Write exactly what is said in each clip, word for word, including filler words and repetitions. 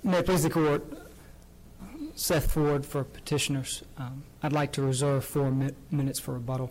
May it please the Court, Seth Ford for petitioners. Um, I'd like to reserve four mi minutes for rebuttal.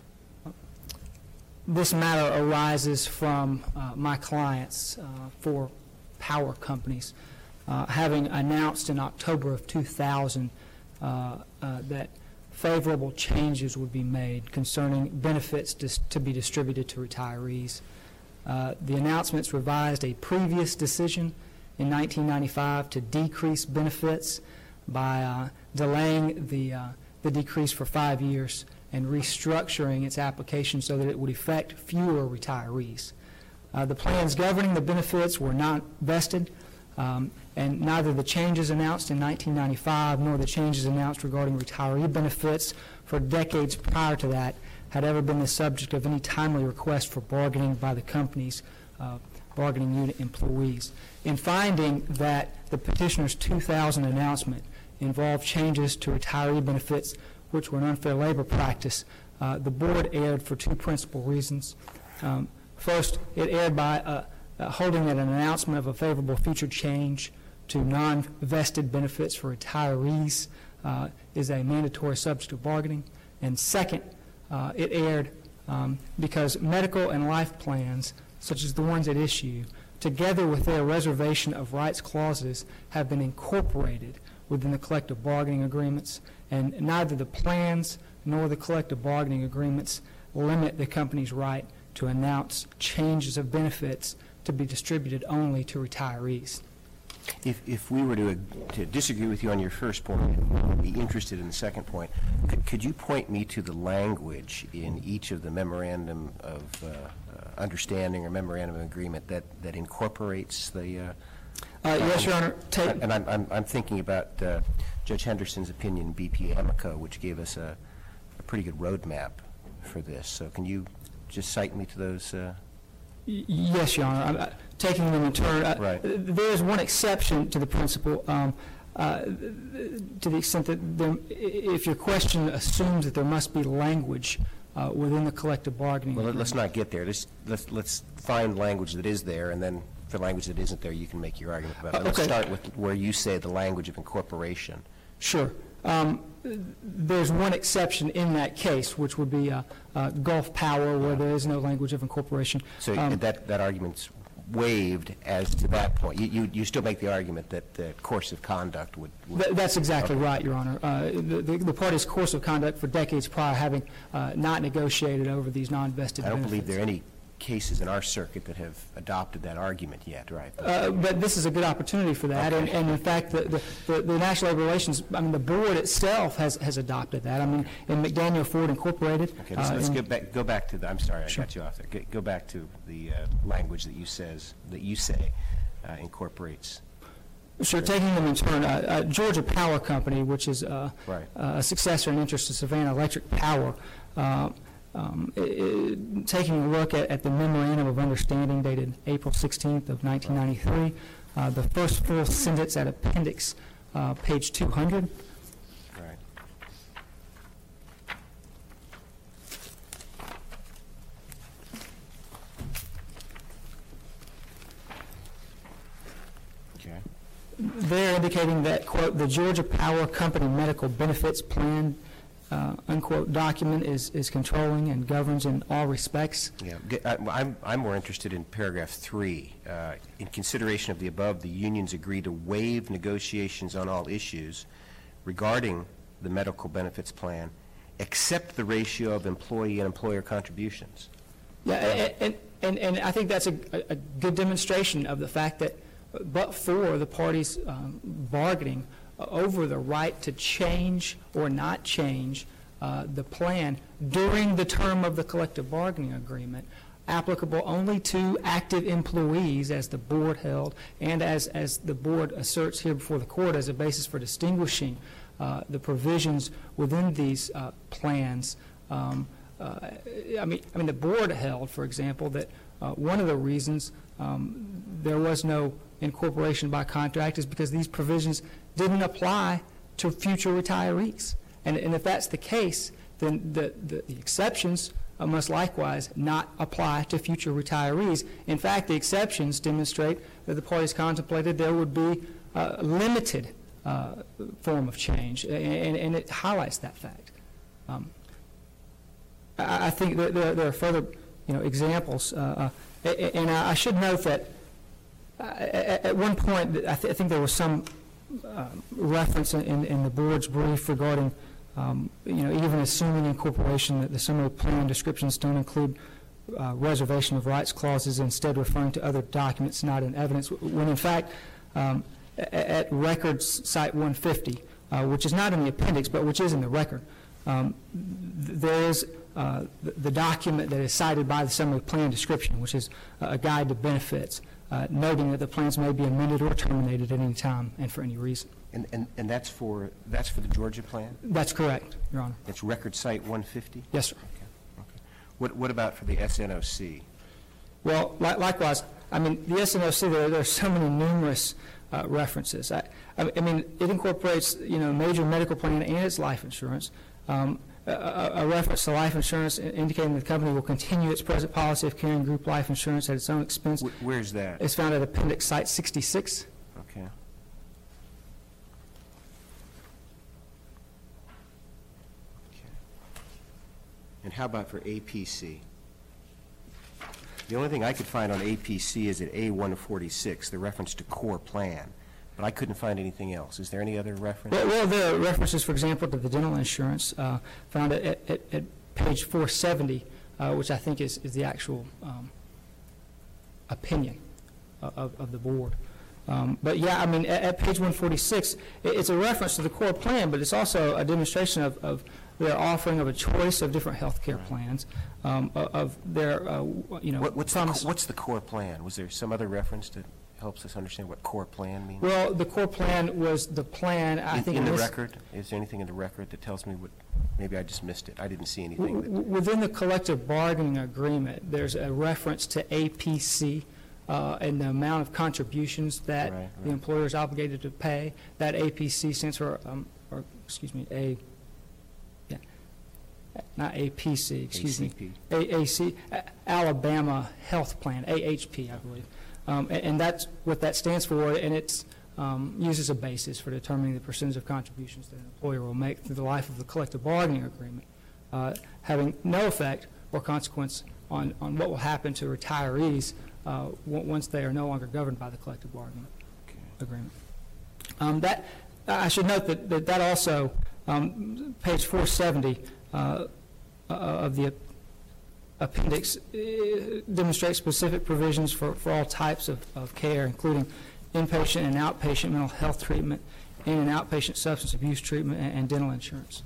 This matter arises from uh, my clients uh, for power companies, uh, having announced in October of two thousand uh, uh, that favorable changes would be made concerning benefits to be distributed to retirees. Uh, the announcements revised a previous decision in nineteen ninety-five to decrease benefits by uh, delaying the, uh, the decrease for five years and restructuring its application so that it would affect fewer retirees. Uh, the plans governing the benefits were not vested, um, and neither the changes announced in nineteen ninety-five nor the changes announced regarding retiree benefits for decades prior to that had ever been the subject of any timely request for bargaining by the company's uh, bargaining unit employees. In finding that the petitioner's two thousand announcement involved changes to retiree benefits which were an unfair labor practice, uh, the board erred for two principal reasons. Um, first, it erred by uh, uh, holding that an announcement of a favorable future change to non-vested benefits for retirees uh, is a mandatory subject of bargaining. And second, uh, it erred um, because medical and life plans, such as the ones at issue, together with their reservation of rights clauses, have been incorporated within the collective bargaining agreements, and neither the plans nor the collective bargaining agreements limit the company's right to announce changes of benefits to be distributed only to retirees. If, if we were to, to disagree with you on your first point and be interested in the second point, could, could you point me to the language in each of the memorandum of uh, uh, understanding or memorandum of agreement that, that incorporates the uh, Uh, yes, Your Honor. Take and I'm, I'm, I'm thinking about uh, Judge Henderson's opinion in B P Amico, which gave us a, a pretty good roadmap for this. So can you just cite me to those? Uh, yes, Your Honor. I'm, uh, taking them in turn. Uh, right. There is one exception to the principle, um, uh, to the extent that there, if your question assumes that there must be language uh, within the collective bargaining well, agreement. let's not get there. Let's, let's, let's find language that is there, and then for language that isn't there, you can make your argument about it. Uh, Let's okay. start with where you say the language of incorporation. Sure. Um, there's one exception in that case, which would be uh, uh, Gulf Power, where there is no language of incorporation. So um, that, that argument's waived as to that point. You, you, you still make the argument that the course of conduct would... would th that's exactly okay. right, Your Honor. Uh, the, the, the party's course of conduct for decades prior having uh, not negotiated over these non-vested benefits. I don't believe there are any cases in our circuit that have adopted that argument yet, right? Uh, but this is a good opportunity for that, okay. and, and in fact, the, the, the, the National Labor Relations, I mean, the board itself has, has adopted that. I mean, in McDaniel Ford Incorporated. Okay, let's, uh, let's in, go back. Go back to the. I'm sorry, I sure. got you off there. Go, go back to the uh, language that you says that you say uh, incorporates. Sure, taking them in turn, uh, uh, Georgia Power Company, which is uh, right. uh, a successor in interest to Savannah Electric Power. Uh, Um, it, it, taking a look at, at the Memorandum of Understanding dated April sixteenth of nineteen ninety-three, uh, the first full sentence at appendix uh, page two hundred. Right. Okay. They're indicating that, quote, the Georgia Power Company Medical Benefits Plan Uh, unquote document is, is controlling and governs in all respects. Yeah, I, I'm, I'm more interested in paragraph three. Uh, in consideration of the above, the unions agree to waive negotiations on all issues regarding the medical benefits plan, except the ratio of employee and employer contributions. Yeah, and, and, and I think that's a, a good demonstration of the fact that, but for the parties um, bargaining over the right to change or not change uh, the plan during the term of the collective bargaining agreement, applicable only to active employees, as the board held, and as, as the board asserts here before the court as a basis for distinguishing uh, the provisions within these uh, plans. Um, uh, I mean, I mean, the board held, for example, that uh, one of the reasons um, there was no incorporation by contract is because these provisions didn't apply to future retirees. And, and if that's the case, then the, the, the exceptions uh, must likewise not apply to future retirees. In fact, the exceptions demonstrate that the parties contemplated there would be uh, limited uh, form of change, and, and it highlights that fact. Um, I, I think that there, there are further, you know, examples, uh, uh, and I, I should note that uh, at, at one point, I, th I think there was some uh, reference in, in the board's brief regarding, um, you know, even assuming incorporation that the summary plan descriptions don't include uh, reservation of rights clauses, instead referring to other documents not in evidence, when in fact, um, at records site one fifty, uh, which is not in the appendix, but which is in the record, um, th there is uh, the, the document that is cited by the summary plan description, which is a guide to benefits, uh, noting that the plans may be amended or terminated at any time and for any reason. And, and, and that's for, that's for the Georgia plan? That's correct, Your Honor. It's record site one fifty? Yes, sir. Okay. Okay. What, what about for the S N O C? Well, li likewise, I mean, the S N O C, there, there are so many numerous uh, references. I, I, I mean, it incorporates, you know, major medical plan and its life insurance. Um, a, a, a reference to life insurance indicating that the company will continue its present policy of carrying group life insurance at its own expense. Wh where's that? It's found at appendix site sixty-six. Okay. Okay. And how about for A P C? The only thing I could find on A P C is at A one forty-six, the reference to core plan, but I couldn't find anything else. Is there any other reference? Well, well there are references, for example, to the dental insurance uh, found at, at, at page four seventy, uh, which I think is, is the actual um, opinion of, of the board. Um, but yeah, I mean, at, at page one forty-six, it, it's a reference to the core plan, but it's also a demonstration of, of their offering of a choice of different health care plans, um, of, of their, uh, you know, What, what's, the, promise. co- what's the core plan? Was there some other reference that helps us understand what core plan means? Well, the core plan was the plan, I in, think. in the this- record? Is there anything in the record that tells me what, maybe I just missed it. I didn't see anything. W- That, w- Within the collective bargaining agreement, there's a reference to A P C uh, and the amount of contributions that Right, the right. employer is obligated to pay. That A P C stands for, um, or, excuse me, A, yeah, not A P C, excuse me. A C P. A- AC, A- Alabama Health Plan, A H P, I believe. Um, and, and that's what that stands for, and it's um, used as a basis for determining the percentage of contributions that an employer will make through the life of the collective bargaining agreement, uh, having no effect or consequence on, on what will happen to retirees uh, w once they are no longer governed by the collective bargaining Okay. agreement. Um, that, I should note that that, that also, um, page four seventy uh, uh, of the appendix uh, demonstrates specific provisions for, for all types of, of care, including inpatient and outpatient mental health treatment, in and outpatient substance abuse treatment, and, and dental insurance.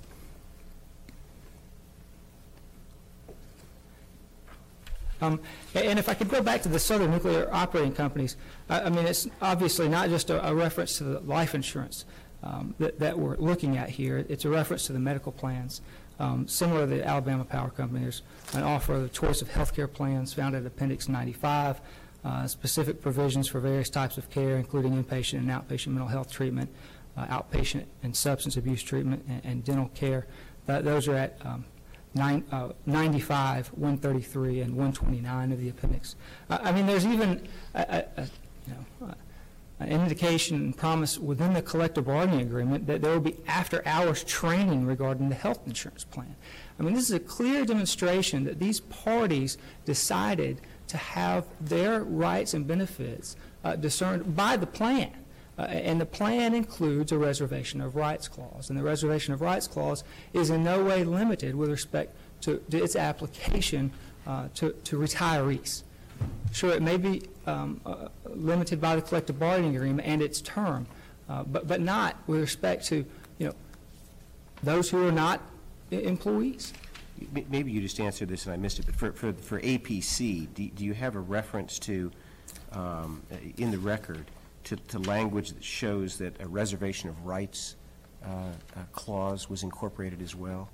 Um, and if I could go back to the Southern Nuclear Operating Companies, I, I mean, it's obviously not just a, a reference to the life insurance um, that, that we're looking at here. It's a reference to the medical plans. Um, similar to the Alabama Power Company, there's an offer of the choice of health care plans found at Appendix ninety-five, uh, specific provisions for various types of care, including inpatient and outpatient mental health treatment, uh, outpatient and substance abuse treatment, and, and dental care. That, those are at um, Nine, uh, ninety-five, one thirty-three, and one twenty-nine of the appendix. Uh, I mean, there's even a, a, a, you know, uh, an indication and promise within the collective bargaining agreement that there will be after-hours training regarding the health insurance plan. I mean, this is a clear demonstration that these parties decided to have their rights and benefits uh, discerned by the plan. Uh, and the plan includes a reservation of rights clause. And the reservation of rights clause is in no way limited with respect to, to its application uh, to, to retirees. Sure, it may be um, uh, limited by the collective bargaining agreement and its term, uh, but, but not with respect to, you know, those who are not I- employees. M- Maybe you just answered this and I missed it, but for, for, for A P C, do, do you have a reference to, um, in the record, to, to language that shows that a reservation of rights uh, uh, clause was incorporated as well?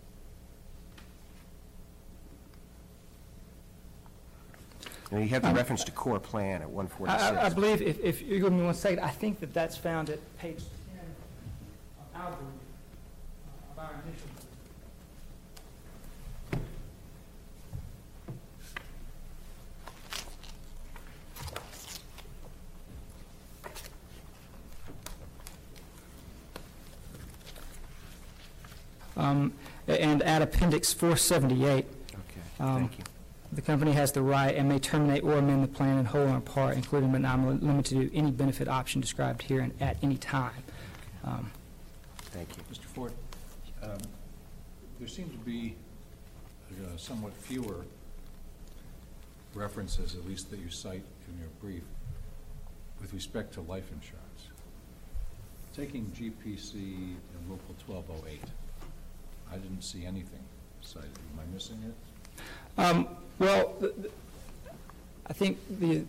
And you have the Um, reference to core plan at one I, forty-six. I I believe, if, if you give me one second, I think that that's found at page ten of our brief, uh, of our initial brief. Um, and at Appendix four seventy-eight, Okay, Um, thank you. the company has the right and may terminate or amend the plan in whole or in part, including but not limited to any benefit option described here and at any time. Um, Thank you. Mister Ford, um, there seem to be uh, somewhat fewer references, at least that you cite in your brief, with respect to life insurance. Taking G P C and Local twelve oh eight, I didn't see anything cited. Am I missing it? Um, well, th- th- I think the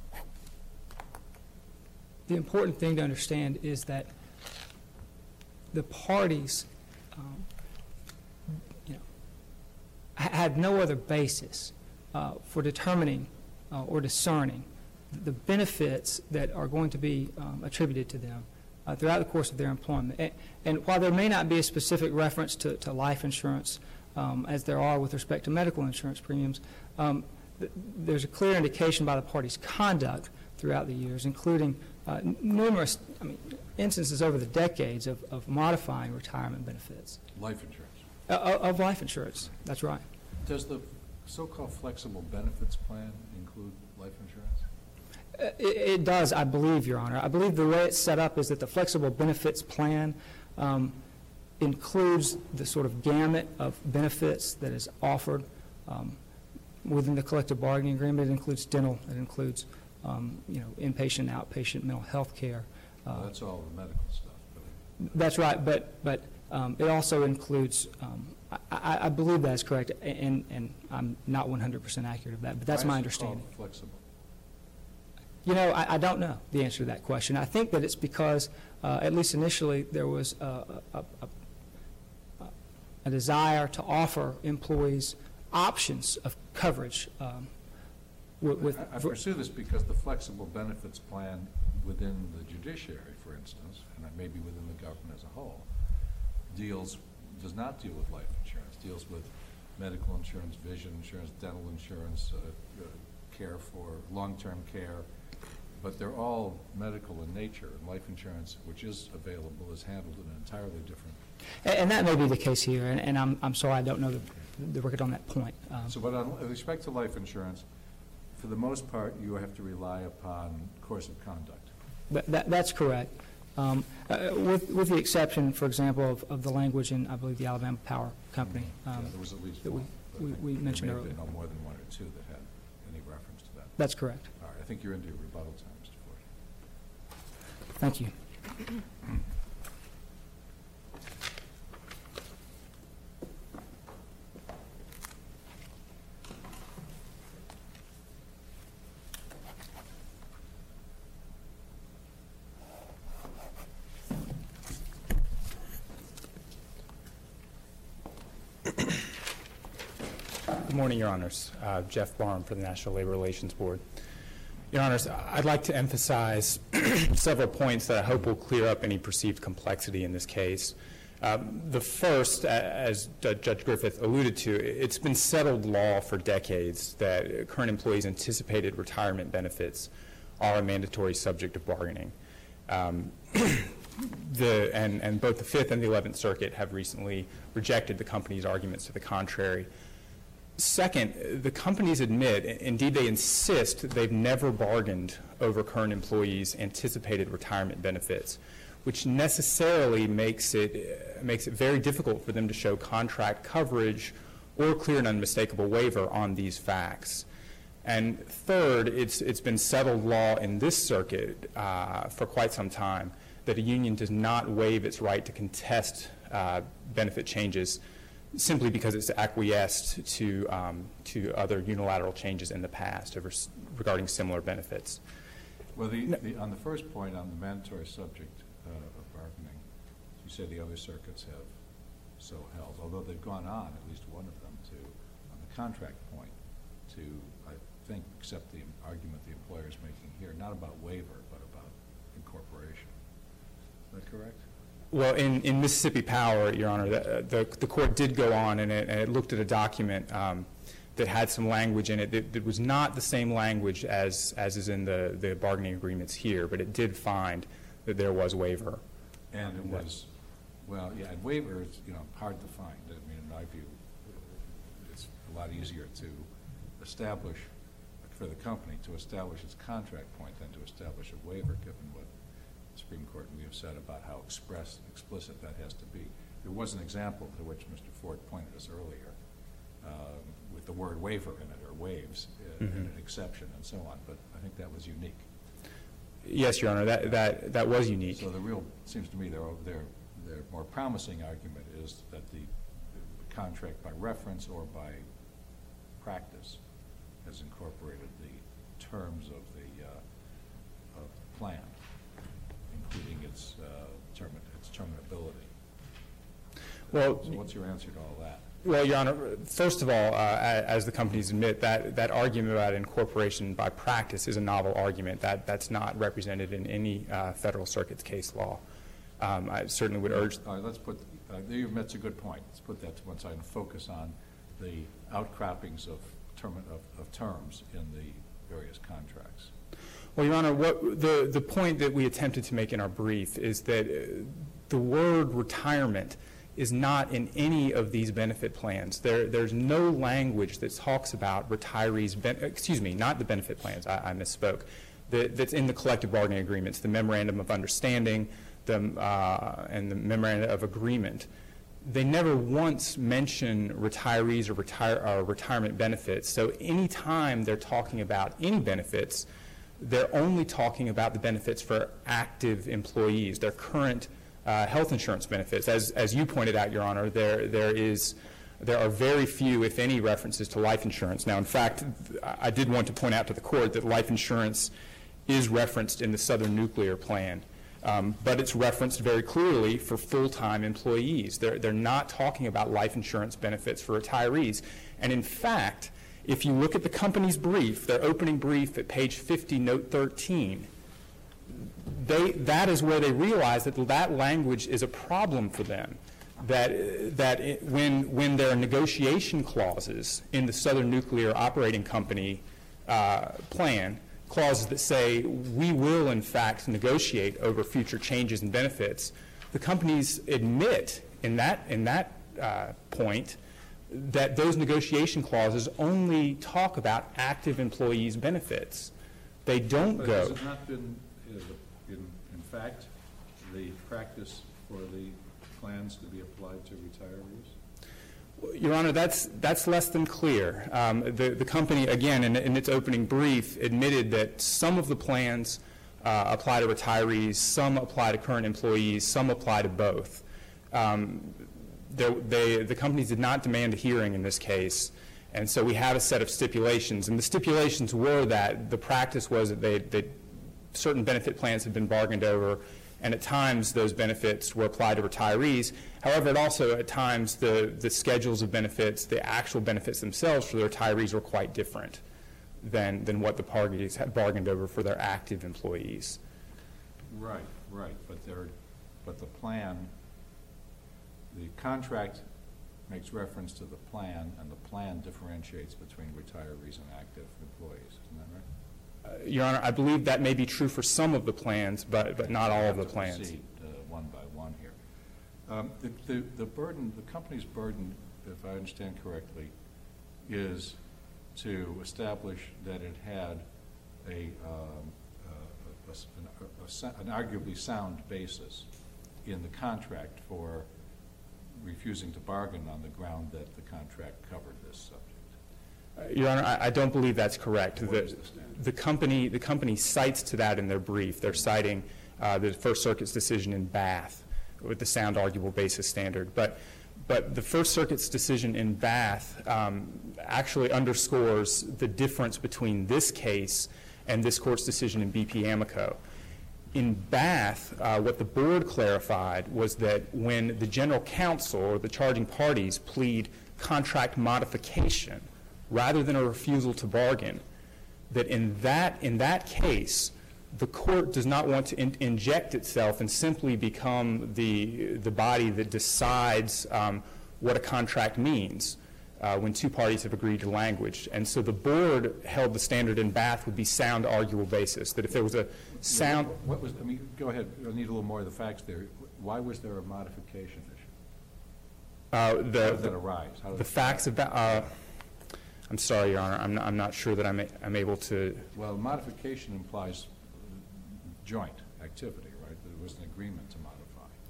the important thing to understand is that the parties, um, you know, ha- had no other basis uh, for determining uh, or discerning the benefits that are going to be um, attributed to them uh, throughout the course of their employment. And, and while there may not be a specific reference to, to life insurance, um, as there are with respect to medical insurance premiums, um, th- there's a clear indication by the parties' conduct throughout the years, including uh, n- numerous I mean, instances over the decades of, of modifying retirement benefits. Life insurance. Uh, of of life insurance, that's right. Does the so-called flexible benefits plan include life insurance? Uh, It, it does, I believe, Your Honor. I believe the way it's set up is that the flexible benefits plan um, includes the sort of gamut of benefits that is offered um, within the collective bargaining agreement. It includes dental, it includes, um, you know, inpatient, outpatient mental health care. Uh, Well, that's all the medical stuff. But That's right, but, but um, it also includes, um, I, I I believe that is correct, and, and I'm not one hundred percent accurate of that, but that's why my is it called understanding. flexible? You know, I, I don't know the answer to that question. I think that it's because, uh, at least initially, there was a, a, a, a desire to offer employees options of coverage um, with, with I I pursue this because the flexible benefits plan within the judiciary, for instance, and maybe within the government as a whole, deals, does not deal with life insurance, deals with medical insurance, vision insurance, dental insurance, uh, uh, care for long-term care, but they're all medical in nature, and life insurance, which is available, is handled in an entirely different. And, and that may be the case here, and, and I'm, I'm sorry I don't know the, the record on that point. Um, So, but on, with respect to life insurance, for the most part, you have to rely upon course of conduct. That, that, that's correct. Um, uh, with, with the exception, for example, of, of the language in, I believe, the Alabama Power Company. Yeah, Um, there was at least that we- one. but I we- think we mentioned There may have earlier. been no more than one or two that had any reference to that. That's correct. All right, I think you're into your rebuttal time, Mister Ford. Thank you. Good morning, Your Honors. Uh, Jeff Barham for the National Labor Relations Board. Your Honors, I'd like to emphasize several points that I hope will clear up any perceived complexity in this case. Um, the first, a- as D- Judge Griffith alluded to, it's been settled law for decades that current employees' anticipated retirement benefits are a mandatory subject of bargaining. Um, the, and, and both the Fifth and the Eleventh Circuit have recently rejected the company's arguments to the contrary. Second, the companies admit, indeed they insist, they've never bargained over current employees' anticipated retirement benefits, which necessarily makes it, uh, makes it very difficult for them to show contract coverage or clear and unmistakable waiver on these facts. And third, it's, it's been settled law in this circuit uh, for quite some time that a union does not waive its right to contest uh, benefit changes simply because it's acquiesced to, um, to other unilateral changes in the past over, regarding similar benefits. Well, the, the, on the first point, on the mandatory subject uh, of bargaining, you say the other circuits have so held, although they've gone on, at least one of them, to, on the contract point, to, I think, accept the argument the employer is making here, not about waiver, but about incorporation. Is that correct? Well, in, in Mississippi Power, Your Honor, the, the, the court did go on and it, and it looked at a document um, that had some language in it that, that was not the same language as, as is in the, the bargaining agreements here, but it did find that there was waiver. And it was Well, yeah, and waiver is, you know, hard to find. I mean, in my view, it's a lot easier to establish, for the company to establish its contract point than to establish a waiver, given what the Supreme Court and we have said about how express, explicit that has to be. There was an example to which Mister Ford pointed us earlier, um, with the word waiver in it, or waives, uh, Mm-hmm. and an exception and so on, but I think that was unique. Yes, Your Honor, that, that, that was unique. So the real, seems to me, their, their, their more promising argument is that the, the contract by reference or by practice has incorporated the terms of the, uh, of the plan, including its, uh, term, its terminability. Well, So what's your answer to all that? Well, Your Honor, first of all, uh, as the companies admit, that, that argument about incorporation by practice is a novel argument. That, that's not represented in any uh, Federal Circuit's case law. Um, I certainly would urge... All right, let's put, uh, you, that's a good point. Let's put that to one side and focus on the outcroppings of, term, of, of terms in the various contracts. Well, Your Honor, what, the, the point that we attempted to make in our brief is that uh, the word retirement is not in any of these benefit plans. There, there's no language that talks about retirees, ben, excuse me, not the benefit plans, I, I misspoke, that, that's in the collective bargaining agreements, the memorandum of understanding the, uh, and the memorandum of agreement. They never once mention retirees or, retire, or retirement benefits. So any time they're talking about any benefits, they're only talking about the benefits for active employees, their current Uh, health insurance benefits. As, as you pointed out, Your Honor, there, there, is, there are very few, if any, references to life insurance. Now, in fact, I did want to point out to the Court that life insurance is referenced in the Southern Nuclear Plan, um, but it's referenced very clearly for full-time employees. They're, they're not talking about life insurance benefits for retirees. And in fact, if you look at the company's brief, their opening brief at page fifty, note thirteen, They, that is where they realize that that language is a problem for them, that, that it, when, when there are negotiation clauses in the Southern Nuclear Operating Company uh, plan, clauses that say we will, in fact, negotiate over future changes in benefits, the companies admit in that, in that uh, point that those negotiation clauses only talk about active employees' benefits. They don't But go... has it not been, is it in, in fact, the practice for the plans to be applied to retirees? Your Honor, that's, that's less than clear. Um, the, the company, again, in, in its opening brief, admitted that some of the plans uh, apply to retirees, some apply to current employees, some apply to both. Um, they, they, the companies did not demand a hearing in this case, and so we have a set of stipulations. And the stipulations were that the practice was that they, they certain benefit plans had been bargained over, and at times those benefits were applied to retirees. However, it also at times the, the schedules of benefits, the actual benefits themselves for the retirees were quite different than, than what the parties had bargained over for their active employees. Right, right, but there, but the plan, the contract makes reference to the plan, and the plan differentiates between retirees and active employees, isn't that right? Uh, Your Honor, I believe that may be true for some of the plans, but, but not all of the We have to plans. proceed, uh, one by one here. Um, the, the, the burden, the company's burden, if I understand correctly, is to establish that it had a, um, uh, a, a, a, an arguably sound basis in the contract for refusing to bargain on the ground that the contract covered this subject. Uh, Your Honor, I, I don't believe that's correct. What The, is the standard? the company, the company cites to that in their brief. They're citing uh, the First Circuit's decision in Bath with the sound arguable basis standard. But, but the First Circuit's decision in Bath um, actually underscores the difference between this case and this Court's decision in B P Amico. In Bath, uh, what the board clarified was that when the general counsel or the charging parties plead contract modification rather than a refusal to bargain, that in that, in that case, the court does not want to in inject itself and simply become the, the body that decides um, what a contract means uh, when two parties have agreed to language. And so the board held the standard in Bath would be sound arguable basis, that if there was a sound... What was, I mean, go ahead, I need a little more of the facts there. why was there a modification issue? Uh, How the, did that the, arise? How did the it- facts about, uh, I'm sorry, Your Honor, I'm not, I'm not sure that I'm, a- I'm able to, Well, modification implies joint activity, right? There was an agreement to modify.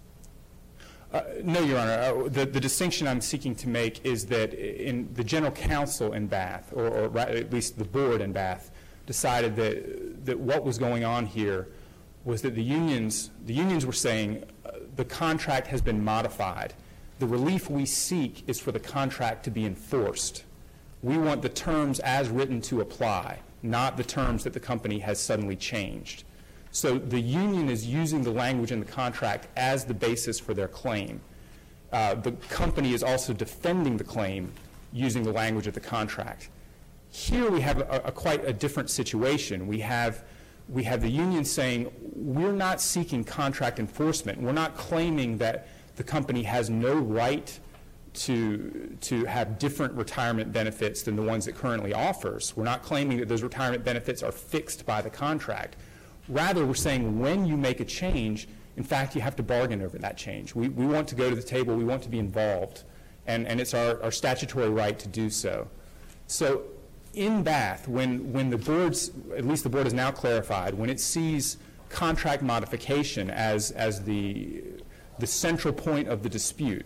Uh, No, Your Honor. Uh, The, the distinction I'm seeking to make is that in the general counsel in Bath, or, or ra- at least the board in Bath, decided that, that what was going on here was that the unions, the unions were saying uh, the contract has been modified. The relief we seek is for the contract to be enforced. We want the terms as written to apply, not the terms that the company has suddenly changed. So the union is using the language in the contract as the basis for their claim. Uh, the company is also defending the claim using the language of the contract. Here we have a, a quite a different situation. We have, we have the union saying, we're not seeking contract enforcement. We're not claiming that the company has no right to, to have different retirement benefits than the ones it currently offers. We're not claiming that those retirement benefits are fixed by the contract. Rather, we're saying when you make a change, in fact, you have to bargain over that change. We, we want to go to the table. We want to be involved. And, and it's our, our statutory right to do so. So in Bath, when, when the board's, at least the board has now clarified, when it sees contract modification as, as the, the central point of the dispute,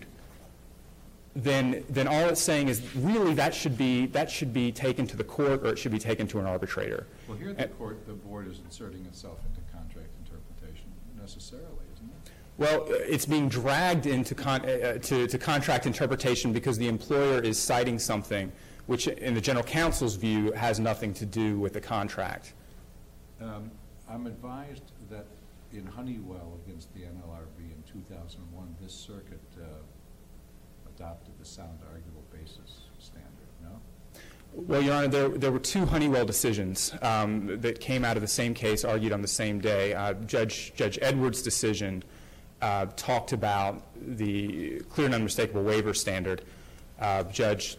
then, then all it's saying is really that should be, that should be taken to the court or it should be taken to an arbitrator. Well, here the And- court, the board is inserting itself into contract interpretation necessarily, isn't it? Well, it's being dragged into con- uh, to, to contract interpretation because the employer is citing something which, in the general counsel's view, has nothing to do with the contract. Um, I'm advised that in Honeywell against the N L R B in two thousand one, this circuit uh, adopted the sound arguable basis standard, no? Well, Your Honor, there, there were two Honeywell decisions um, that came out of the same case, argued on the same day. Uh, Judge, Judge Edwards' decision uh, talked about the clear and unmistakable waiver standard. Uh, Judge,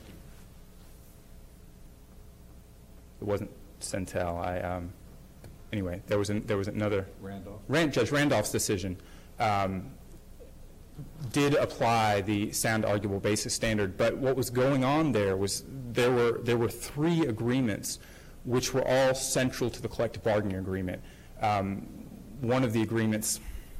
it wasn't Centel. I, um, anyway, there was, an, there was another. Randolph? Rand, Judge Randolph's decision um, did apply the sound arguable basis standard, but what was going on there was there were there were three agreements which were all central to the collective bargaining agreement. Um, one of the agreements,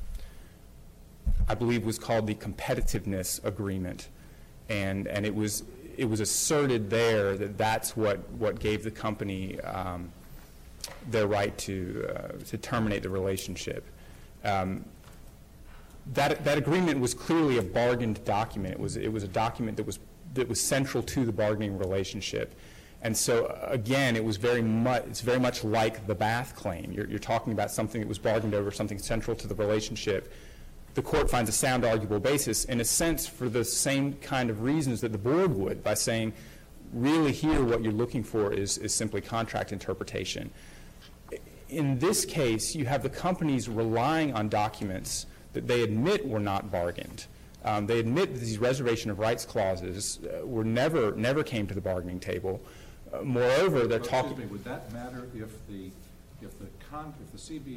I believe, was called the competitiveness agreement, and and it was it was asserted there that that's what what gave the company um, their right to uh, to terminate the relationship. Um, That, that agreement was clearly a bargained document. It was, it was a document that was, that was central to the bargaining relationship. And so, uh, again, it was very much, it's very much like the Bath claim. You're, you're talking about something that was bargained over, something central to the relationship. The court finds a sound arguable basis, in a sense, for the same kind of reasons that the board would, by saying, really here what you're looking for is, is simply contract interpretation. In this case, you have the companies relying on documents that they admit were not bargained. Um, they admit that these reservation of rights clauses uh, were never, never came to the bargaining table. Uh, moreover, they're Well, talking. Excuse me, would that matter if the, if the con, if the C B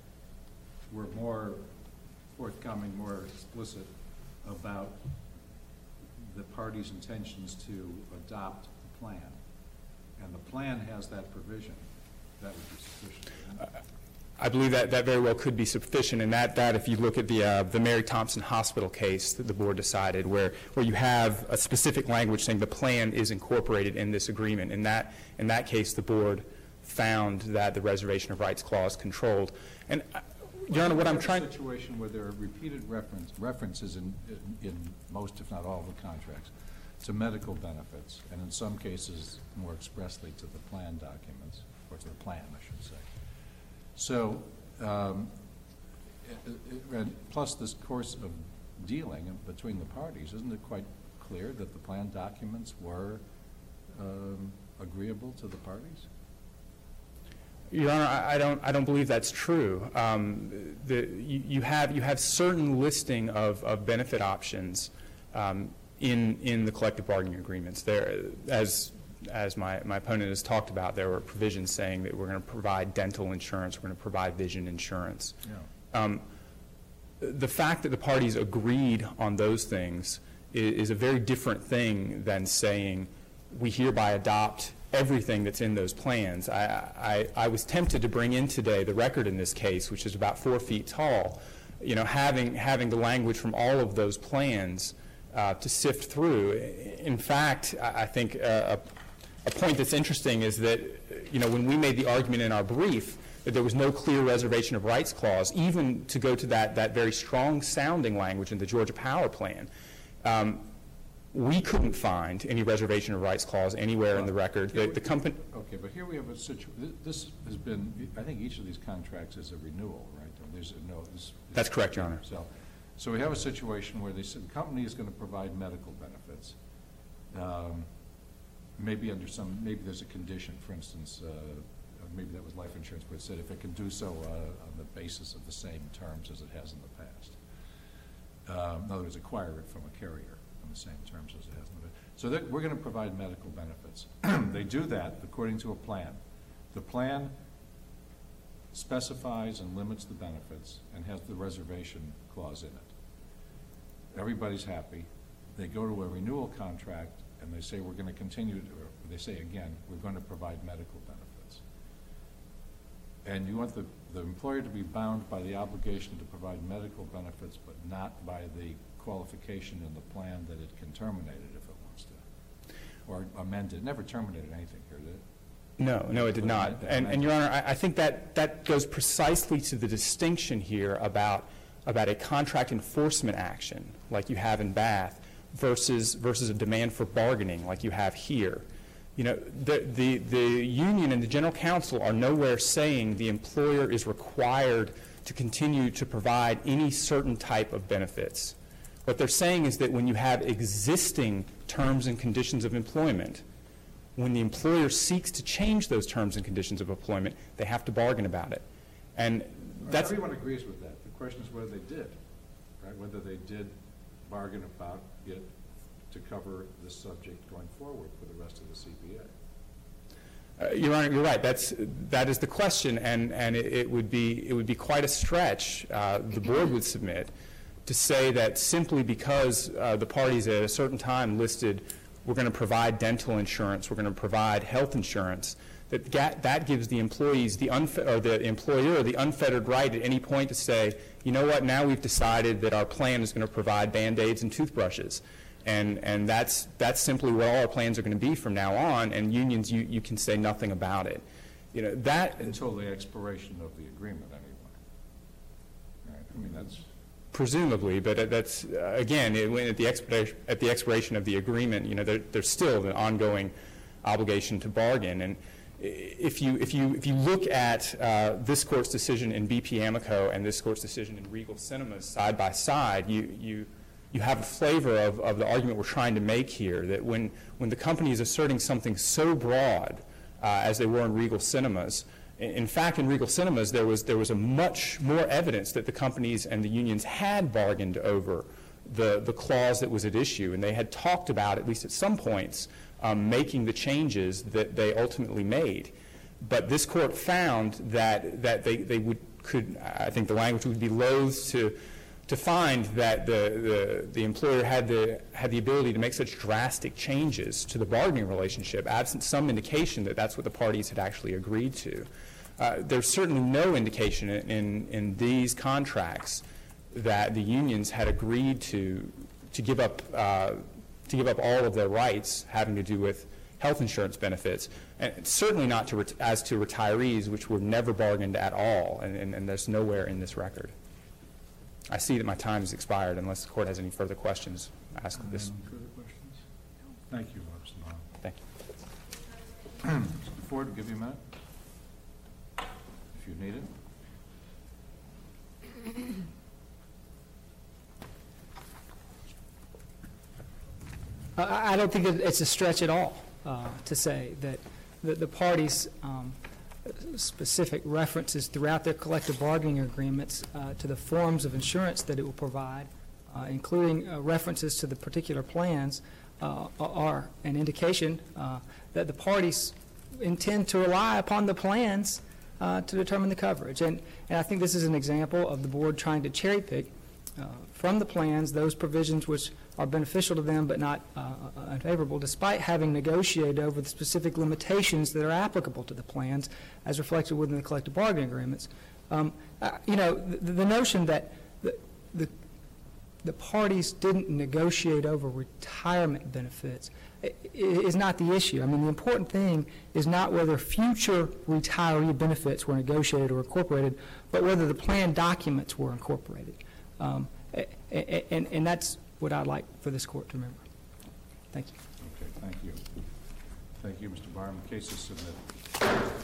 A were more forthcoming, more explicit about the party's intentions to adopt the plan, and the plan has that provision, that would be sufficient? wouldn't it? I believe that, that very well could be sufficient, and that, that if you look at the, uh, the Mary Thompson Hospital case that the board decided, where, where you have a specific language saying the plan is incorporated in this agreement. In that, in that case, the board found that the reservation of rights clause controlled. And, uh, Your Honor, what I'm trying... A situation where there are repeated reference, references in, in, in most, if not all, of the contracts to medical benefits, and in some cases more expressly to the plan documents, or to the plan, I should say. So, um, it, it, and plus this course of dealing between the parties, isn't it quite clear that the plan documents were um, agreeable to the parties? Your Honor, I, I don't. I don't believe that's true. Um, the, you, you have you have certain listing of, of benefit options um, in in the collective bargaining agreements. There, as as my, my opponent has talked about, there were provisions saying that we're going to provide dental insurance, we're going to provide vision insurance. Yeah. Um, the fact that the parties agreed on those things is, is a very different thing than saying we hereby adopt everything that's in those plans. I, I, I was tempted to bring in today the record in this case, which is about four feet tall, you know, having, having the language from all of those plans uh, to sift through. In fact, I, I think uh, a, a point that's interesting is that, you know, when we made the argument in our brief that there was no clear reservation of rights clause, even to go to that, that very strong sounding language in the Georgia Power Plan, um, we couldn't find any reservation of rights clause anywhere well, in the record. The, the company. Okay, but here we have a situation. This has been. I think each of these contracts is a renewal, right? There's a, no. This, That's correct, Your Honor. So, so we have a situation where they said the company is going to provide medical benefits. Um, maybe under some. Maybe there's a condition. For instance, uh, maybe that was life insurance, but it said if it can do so uh, on the basis of the same terms as it has in the past. Um, in other words, acquire it from a carrier. The same terms as it has. So that we're going to provide medical benefits. They do that according to a plan. The plan specifies and limits the benefits and has the reservation clause in it. Everybody's happy. They go to a renewal contract and they say we're going to continue to, or they say again, we're going to provide medical benefits. And you want the, the employer to be bound by the obligation to provide medical benefits, but not by the qualification in the plan that it can terminate it if it wants to, or amend it. Never terminated anything here, did it? No, no, it did not. And, and Your Honor, I, I think that that goes precisely to the distinction here about about a contract enforcement action like you have in Bath versus versus a demand for bargaining like you have here. You know, the the the union and the general counsel are nowhere saying the employer is required to continue to provide any certain type of benefits. What they're saying is that when you have existing terms and conditions of employment, when the employer seeks to change those terms and conditions of employment, they have to bargain about it. And that's... Everyone agrees with that. The question is whether they did, right? Whether they did bargain about it to cover this subject going forward for the rest of the C B A. Uh, Your Honor, you're right. That's, that is the question, and, and it, it, would be, it would be quite a stretch, uh, the board would submit, to say that simply because uh, the parties at a certain time listed we're going to provide dental insurance, we're going to provide health insurance, that that gives the employees the unfe- or the employer the unfettered right at any point to say, you know what, now we've decided that our plan is going to provide Band-Aids and toothbrushes. And, and that's, that's simply what all our plans are going to be from now on, and unions, you, you can say nothing about it. You know, that... Until the expiration of the agreement, anyway. Right? I mean, that's... Presumably, but that's, uh, again, it, when at, the expiration, at the expiration of the agreement, you know, there, there's still an ongoing obligation to bargain. And if you, if you, if you look at uh, this Court's decision in B P Amico and this Court's decision in Regal Cinemas side by side, you, you, you have a flavor of, of the argument we're trying to make here, that when, when the company is asserting something so broad uh, as they were in Regal Cinemas, in fact, in Regal Cinemas, there was, there was a much more evidence that the companies and the unions had bargained over the, the clause that was at issue, and they had talked about, at least at some points, um, making the changes that they ultimately made. But this Court found that, that they, they would, could, I think the language would be loath to, to find that the, the, the employer had the, had the ability to make such drastic changes to the bargaining relationship, absent some indication that that's what the parties had actually agreed to. Uh, there's certainly no indication in, in, in these contracts that the unions had agreed to, to give up, uh, to give up all of their rights having to do with health insurance benefits, and certainly not to ret- as to retirees, which were never bargained at all, and, and, and there's nowhere in this record. I see that my time has expired. Unless the Court has any further questions, ask this. Any further questions? Thank you, Mister Long. Thank you. Mister Ford, will give you a minute, if you need it. I I don't think it- it's a stretch at all uh, to say that the, the parties' um, specific references throughout their collective bargaining agreements uh, to the forms of insurance that it will provide, uh, including uh, references to the particular plans, uh, are an indication uh, that the parties intend to rely upon the plans uh, to determine the coverage. And, and I think this is an example of the board trying to cherry pick uh, from the plans those provisions which are beneficial to them but not uh, unfavorable, despite having negotiated over the specific limitations that are applicable to the plans as reflected within the collective bargaining agreements. Um, uh, you know, the, the notion that the, the, the parties didn't negotiate over retirement benefits i- is not the issue. I mean, the important thing is not whether future retiree benefits were negotiated or incorporated, but whether the plan documents were incorporated. Um, a- a- and, and that's what I'd like for this court to remember. Thank you. Okay, thank you. Thank you, Mister Barham. The case is submitted.